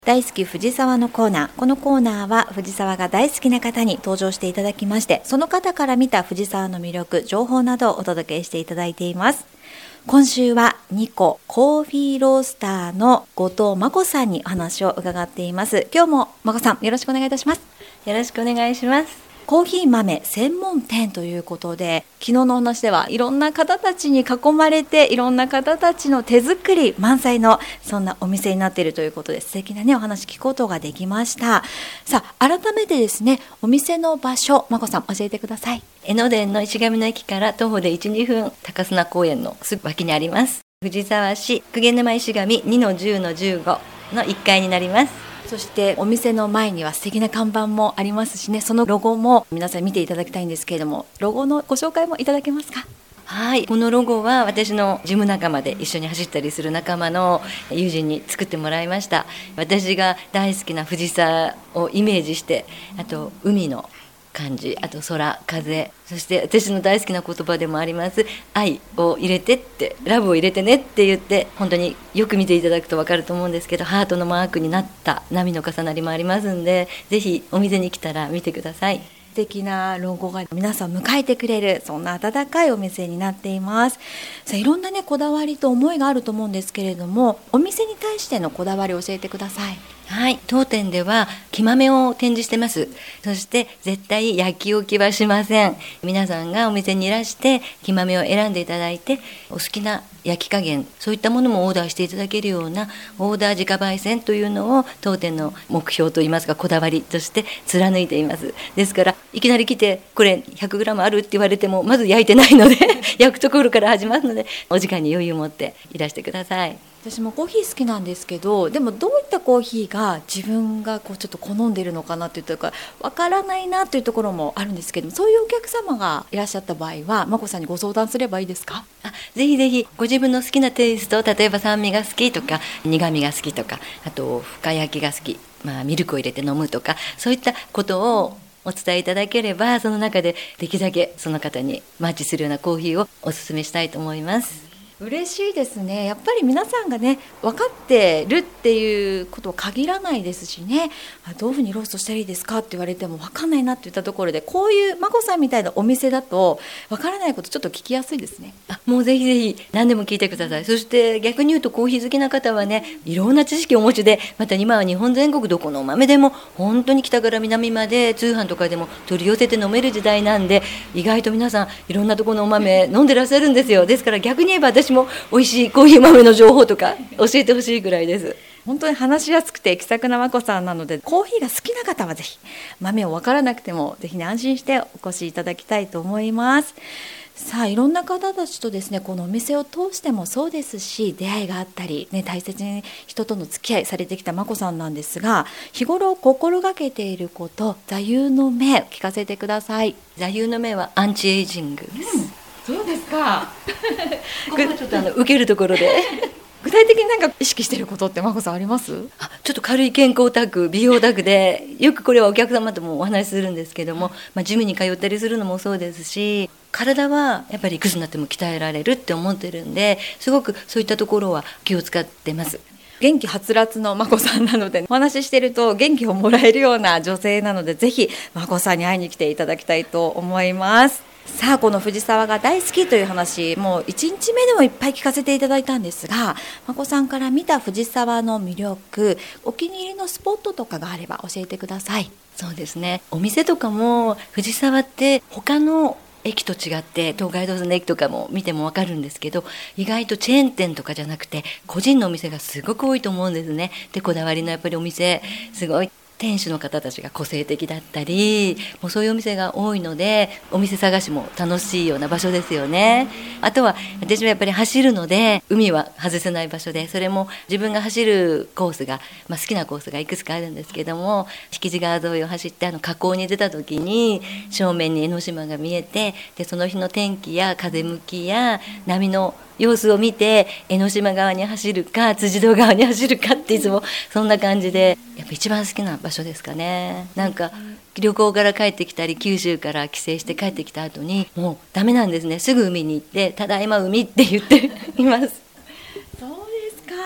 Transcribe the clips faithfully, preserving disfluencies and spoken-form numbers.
大好き藤沢のコーナー。このコーナーは藤沢が大好きな方に登場していただきまして、その方から見た藤沢の魅力、情報などをお届けしていただいています。今週はニココーヒーロースターの後藤真子さんにお話を伺っています。今日も真子さんよろしくお願いいたします。 よろしくお願いします。 コーヒー豆専門店ということで、昨日のお話ではいろんな方たちに囲まれて、いろんな方たちの手作り満載のそんなお店になっているということで、素敵なねお話聞くことができました。さあ改めてですね、お店の場所、真子さん教えてください。 江ノ電の石神の駅から徒歩で いち、にふん、高砂公園のすぐ脇にあります。藤沢市鵠沼石神 にのじゅうのじゅうご のいっかいになります。 そしてお店の前には素敵な看板もありますしね、そのロゴも皆さん見ていただきたいんですけれども、ロゴのご紹介もいただけますか？ はい、このロゴは私のジム仲間で一緒に走ったりする仲間の友人に作ってもらいました。私が大好きな藤沢をイメージして、あと海の感じ、あと空、風、そして私の大好きな言葉でもあります愛を入れてって、ラブを入れてねって言って、本当によく見ていただくと分かると思うんですけど、ハートのマークになった波の重なりもありますんで、ぜひお店に来たら見てください。 素敵なロゴが皆さん迎えてくれる、そんな温かいお店になっています。さあいろんなねこだわりと思いがあると思うんですけれども、お店に対してのこだわりを教えてください。 はい、当店では木豆を展示してます。そして絶対焼き置きはしません。皆さんがお店にいらして木豆を選んでいただいて、お好きな焼き加減、そういったものもオーダーしていただけるようなオーダー自家焙煎というのを当店の目標といいますか、こだわりとして貫いています。ですからいきなり来てこれ ひゃくグラム あるって言われてもまず焼いてないので焼くところから始まるので、お時間に余裕を持っていらしてください。 私もコーヒー好きなんですけど、でもどういったコーヒーが自分がこうちょっと好んでいるのかなというとかわからないなというところもあるんですけども、そういうお客様がいらっしゃった場合は真子さんにご相談すればいいですか？ あ、ぜひぜひご自分の好きなテイスト、例えば酸味が好きとか苦味が好きとか、あと深焼きが好き、まあ、ミルクを入れて飲むとか、そういったことをお伝えいただければ、その中でできるだけその方にマッチするようなコーヒーをお勧めしたいと思います。 嬉しいですね。やっぱり皆さんがね分かってるっていうことは限らないですしね、どういうふうにローストしたらいいですかって言われても分かんないなって言ったところで、こういう真子さんみたいなお店だと分からないことちょっと聞きやすいですね。 あ、もうぜひぜひ何でも聞いてください。そして逆に言うとコーヒー好きな方はね、いろんな知識をお持ちで、また今は日本全国どこのお豆でも本当に北から南まで通販とかでも取り寄せて飲める時代なんで、意外と皆さんいろんなところのお豆飲んでらっしゃるんですよ。ですから逆に言えば私も美味しいコーヒー豆の情報とか教えてほしいぐらいです。 本当に話しやすくて気さくな真子さんなので、コーヒーが好きな方はぜひ、豆を分からなくてもぜひ、ね、安心してお越しいただきたいと思います。さあいろんな方たちとですね、このお店を通してもそうですし、出会いがあったり、ね、大切に人との付き合いされてきた真子さんなんですが、日頃心がけていること、座右の銘聞かせてください。 座右の銘はアンチエイジングです、 うん、そうですかここはちょっとあの受けるところで具体的に何か意識していることって真子さんあります？ あ、ちょっと軽い健康オタク、美容オタクで、よくこれはお客様ともお話しするんですけども、まあ、ジムに通ったりするのもそうですし、体はやっぱりいくつになっても鍛えられるって思ってるんで、すごくそういったところは気を使ってます。 元気はつらつの真子さんなので、お話ししてると元気をもらえるような女性なので、ぜひ真子さんに会いに来ていただきたいと思います。さあこの藤沢が大好きという話、もういちにちめでもいっぱい聞かせていただいたんですが、真子さんから見た藤沢の魅力、お気に入りのスポットとかがあれば教えてください。 そうですね、お店とかも藤沢って他の駅と違って、東海道線の駅とかも見ても分かるんですけど、意外とチェーン店とかじゃなくて個人のお店がすごく多いと思うんですね。でこだわりのやっぱりお店、すごい店主の方たちが個性的だったり、もうそういうお店が多いので、お店探しも楽しいような場所ですよね。あとは私はやっぱり走るので、海は外せない場所で、それも自分が走るコースが、まあ、好きなコースがいくつかあるんですけども、敷地川沿いを走ってあの河口に出た時に正面に江ノ島が見えて、でその日の天気や風向きや波の様子を見て、江ノ島側に走るか辻堂側に走るかって、いつもそんな感じで、やっぱ一番好きな場所ですかね。なんか旅行から帰ってきたり、九州から帰省して帰ってきた後にもうダメなんですね。すぐ海に行って、ただいま海って言っています。 そうですか。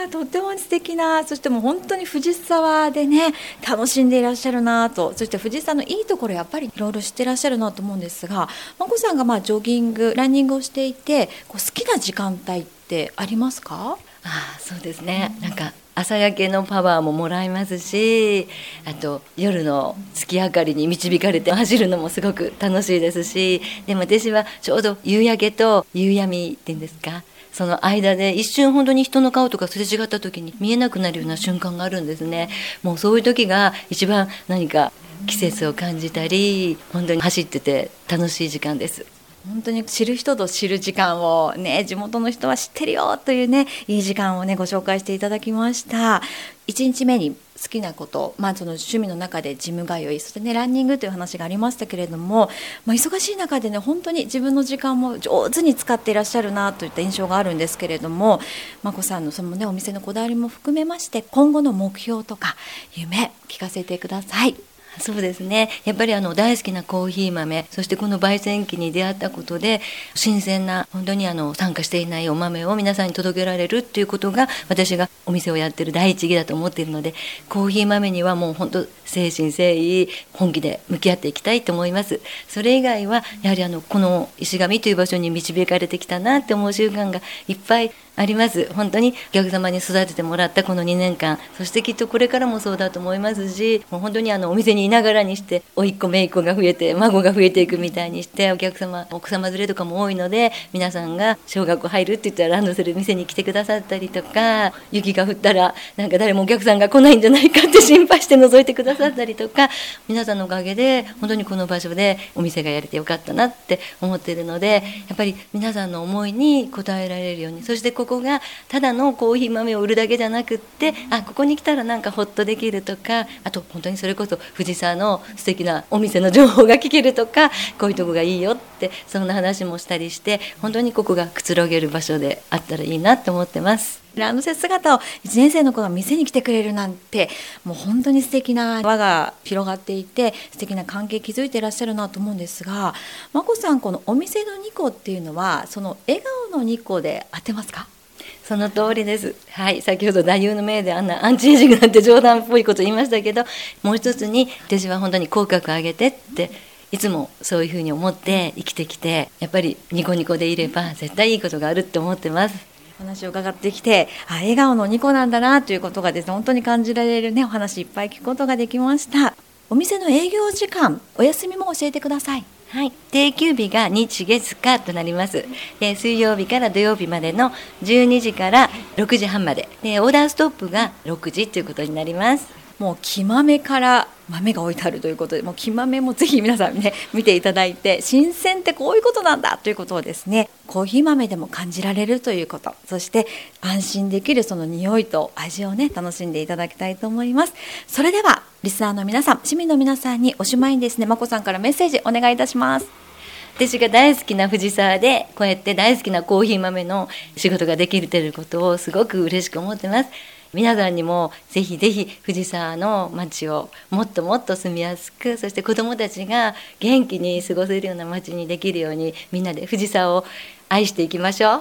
ーとっても素敵な、そしてもう本当に藤沢でね楽しんでいらっしゃるなと、そして藤沢のいいところやっぱりいろいろ知ってらっしゃるなと思うんですが、まこさんがまあジョギングランニングをしていてこう好きな時間帯ってありますか？ ああ、そうですね、なんか朝焼けのパワーももらえますし、あと夜の月明かりに導かれて走るのもすごく楽しいですし、でも私はちょうど夕焼けと夕闇っていうんですか、その間で一瞬本当に人の顔とかすれ違った時に見えなくなるような瞬間があるんですね。もうそういう時が一番何か季節を感じたり、本当に走ってて楽しい時間です。 本当に知る人ぞ知る時間をね、地元の人は知ってるよというね、いい時間をねご紹介していただきました。いちにちめに好きなこと、まあ、その趣味の中でジム通い、そしてねランニングという話がありましたけれども、まあ、忙しい中でね本当に自分の時間も上手に使っていらっしゃるなといった印象があるんですけれども、まこさんのそのねお店のこだわりも含めまして今後の目標とか夢聞かせてください。 そうですね、やっぱりあの大好きなコーヒー豆、そしてこの焙煎機に出会ったことで新鮮な本当にあの酸化していないお豆を皆さんに届けられるっていうことが私がお店をやってる第一義だと思っているので、コーヒー豆にはもう本当誠心誠意本気で向き合っていきたいと思います。それ以外はやはりあのこの石神という場所に導かれてきたなって思う習慣がいっぱいあります。本当にお客様に育ててもらったこのにねんかん、そしてきっとこれからもそうだと思いますし、もう本当にあのお店にいながらにして甥っ子姪っ子が増えて孫が増えていくみたいにして、お客様奥様連れとかも多いので、皆さんが小学校入るって言ったらランドセル店に来てくださったりとか、雪が降ったらなんか誰もお客さんが来ないんじゃないかって心配して覗いてくださったりとか、皆さんのおかげで本当にこの場所でお店がやれてよかったなって思っているので、やっぱり皆さんの思いに応えられるように、そしてここがただのコーヒー豆を売るだけじゃなくって、あ、ここに来たらなんかホッとできるとか、あと本当にそれこそ藤沢の素敵なお店の情報が聞けるとか、こういうとこがいいよってそんな話もしたりして、本当にここがくつろげる場所であったらいいなと思ってます。 ランドセル姿をいちねん生の子が店に来てくれるなんて、もう本当に素敵な輪が広がっていて素敵な関係築いていらっしゃるなと思うんですが、まこさんこのお店のニコっていうのはその笑顔のニコで合ってますか？ その通りです。はい、先ほど太夫の命であんなアンチエイジングなんて冗談っぽいこと言いましたけど、もう一つに私は本当に口角上げてっていつもそういうふうに思って生きてきて、やっぱりニコニコでいれば絶対いいことがあるって思ってます。 お話を伺ってきて、あ、笑顔のニコなんだなということがですね本当に感じられるねお話いっぱい聞くことができました。お店の営業時間、お休みも教えてください。 はい、定休日が日月火となります。で水曜日から土曜日までのじゅうにじからろくじはんまでで、オーダーストップがろくじということになります。 もう木豆から豆が置いてあるということで、もう木豆もぜひ皆さんね見ていただいて、新鮮ってこういうことなんだということをですねコーヒー豆でも感じられるということ、そして安心できるその匂いと味をね楽しんでいただきたいと思います。それではリスナーの皆さん、市民の皆さんにおしまいにですねまこさんからメッセージお願いいたします。 私が大好きな藤沢でこうやって大好きなコーヒー豆の仕事ができるということをすごく嬉しく思ってます。皆さんにもぜひぜひ藤沢の街をもっともっと住みやすく、そして子どもたちが元気に過ごせるような街にできるように、みんなで藤沢を愛していきましょう。 はい、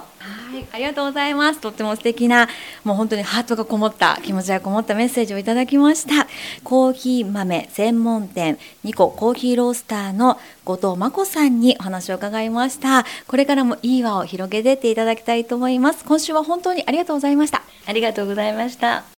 ありがとうございます。とっても素敵な、もう本当にハートがこもった気持ちがこもったメッセージをいただきました。コーヒー豆専門店ニココーヒーロースターの後藤真子さんにお話を伺いました。これからもいい輪を広げてっていただきたいと思います。今週は本当にありがとうございました。 ありがとうございました。